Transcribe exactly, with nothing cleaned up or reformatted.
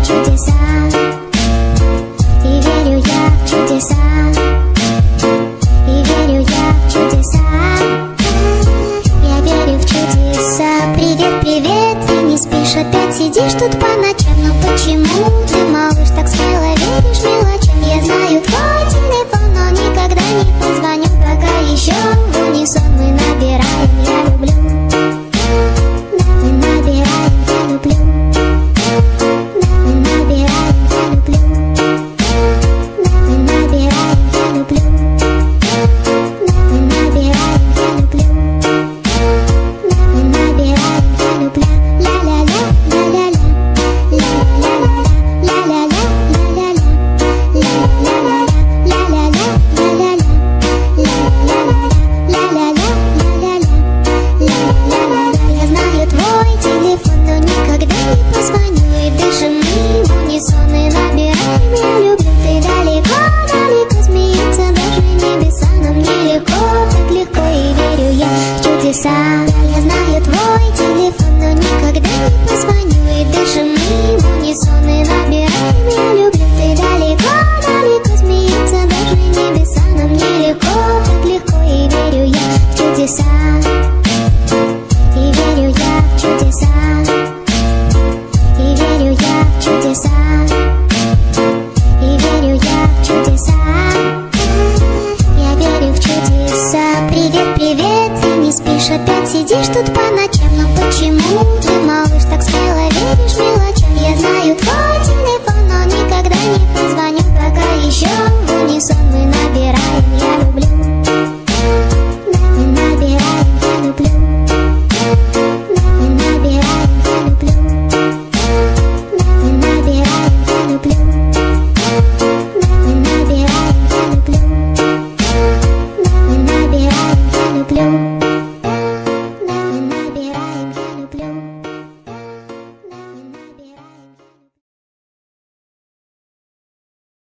чудеса, и верю я в чудеса, и верю я в чудеса, я верю в чудеса. Привет, привет, ты не спишь, опять сидишь тут по ночам, но почему ты, малыш, так смело веришь мне?